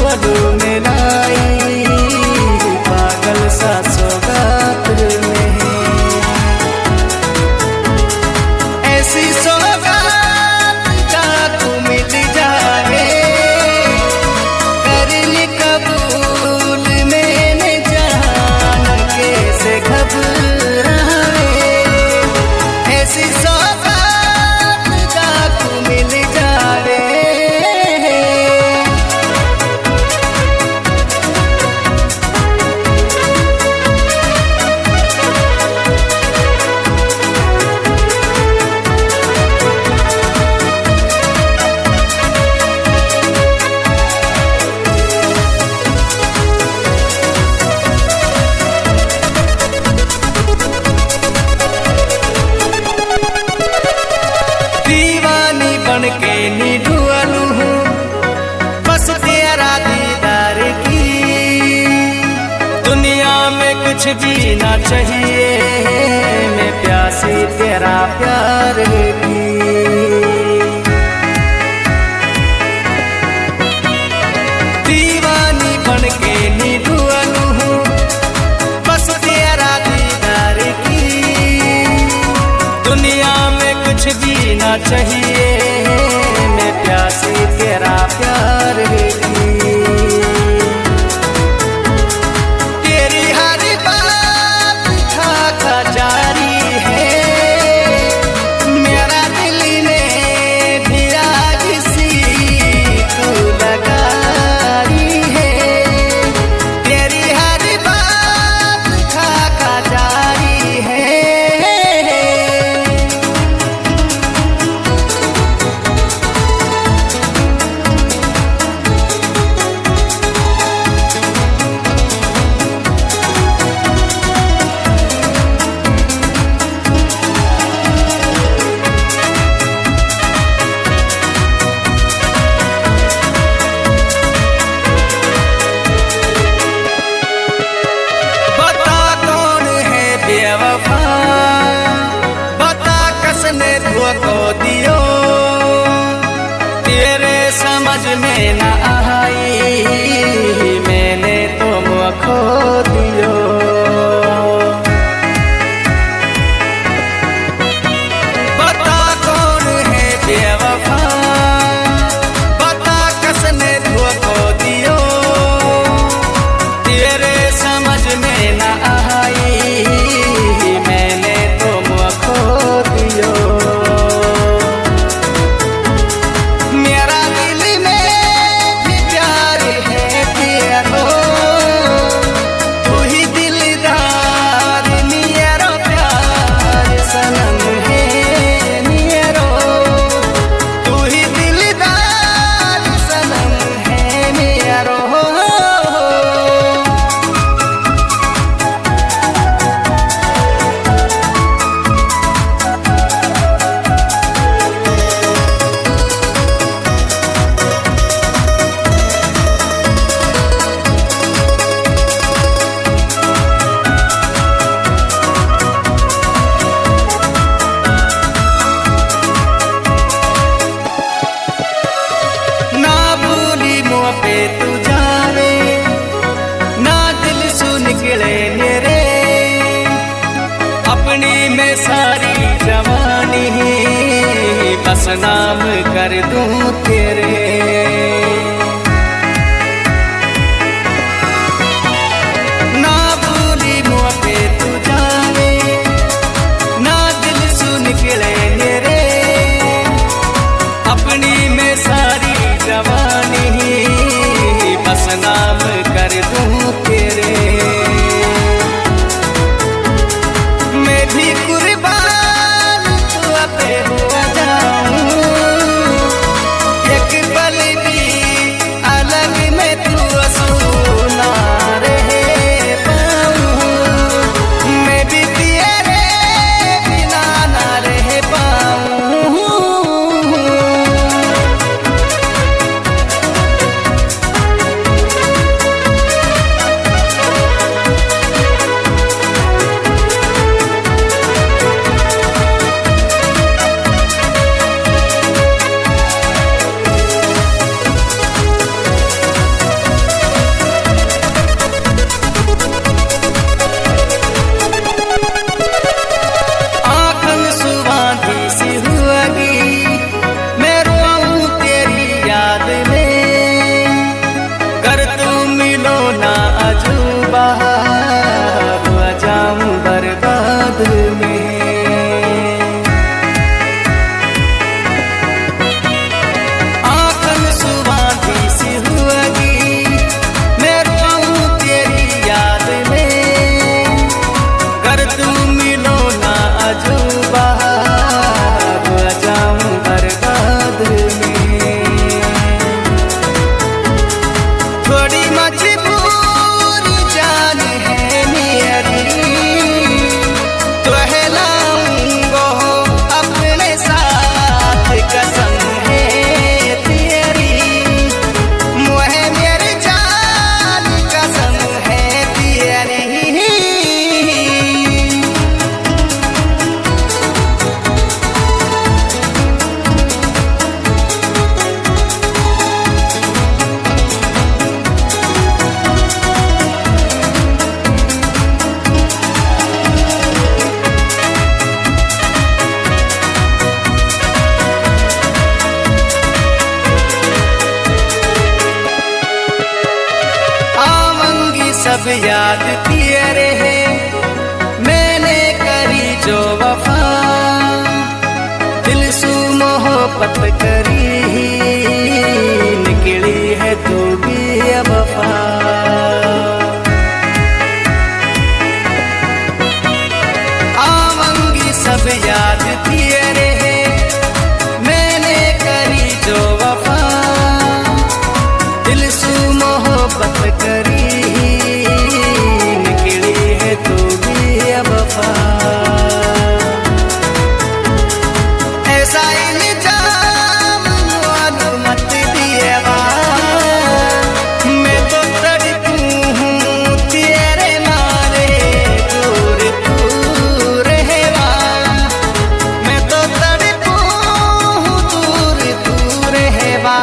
ढोलू में लाई पागल सा सौगात में ऐसी सौगात का तू मिल जाए कर ली कबूल मैंने जान कैसे घबराए ऐसी सौगात का तू मिल जाए के निढुअलू हूँ बस तेरा दीदार की दुनिया में कुछ भी ना चाहिए मैं प्यासी तेरा प्यार की दीवानी बन के निढुअलू हूँ बस तेरा दीदार की दुनिया में कुछ भी ना चाहिए मैं प्यासी तेरा प्यार की तेरी हर बात खाका जारी है मेरा दिल ने भी आज सी तू लगाई है तेरी हर बात खाका जारी है को दियो तेरे समझ में न आई मैंने तुम खो दियो बता कौन है बेवफा बता किसने धोखा दियो तेरे समझ में न आई मैंने तुम खो दियो पे तू जावे ना दिल सुन निकले मेरे अपनी में सारी जवानी बस नाम कर दूं तेरे ना भूली मुँह पे तू जावे ना दिल सुन निकले मेरे अपनी में सारी जवानी बस नाम कर दूं तेरे मैं भी कुर्बान तू पे हो जाऊं एक सब याद तेरे है, मैंने करी जो वफा, दिल सू मोहब्बत करी, निकली है तू भी वफा। आवांगी सब याद तेरे है, मैंने करी जो वफा, दिल सू मोहब्बत करी, निकली है तू भी वफा। ऐसा इल्जाम मत दिएगा, मैं तो तड़पू हूँ तेरे मारे, दूर तू रहेगा, मैं तो तड़पू हूँ दूर तू रहेगा।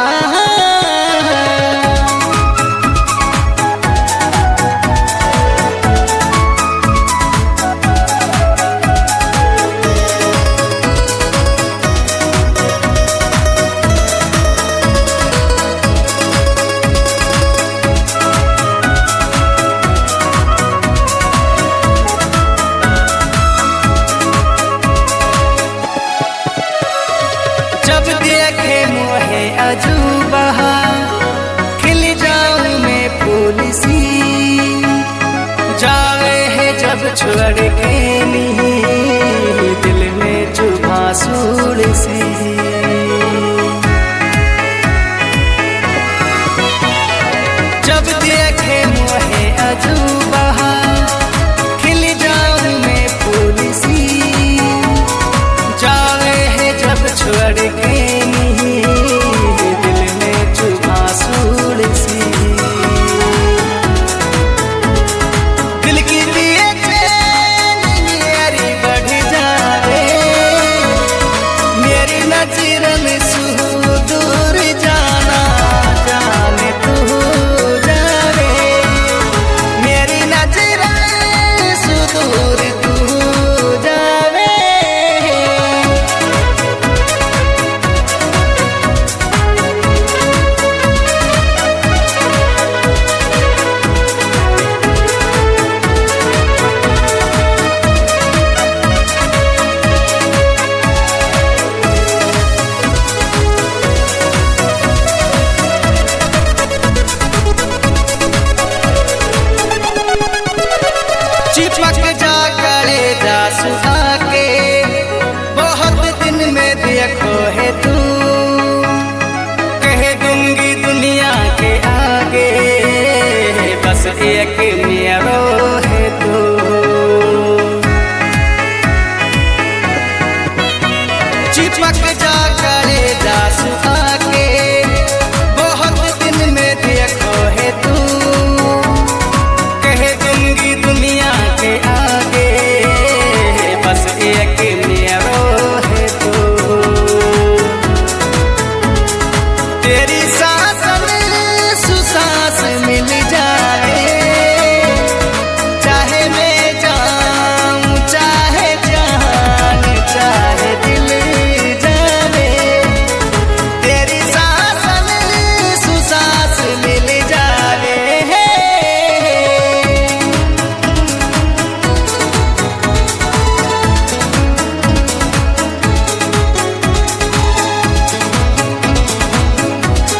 जब देखे मोहे अजूबा, खिल जाऊं मैं फूल सी, जावे है जब छोड़ के नहीं, दिल में चुभा सूल सी। जब देखे मोहे अजूबा, खिल जाऊं मैं फूल सी, जावे है जब छोड़ के नहीं, दिल में चुभा सूल सी। दिल की लिए चैन मेरी बढ़ जावे, मेरी नजर में सू दूर जाना, जाने तू जावे, मेरी नजर में सू दूर तू जावे। चिपक जा गले जा सुहा के, बहुत दिन में देखो है तू, कह दूंगी दुनिया के आगे, बस एक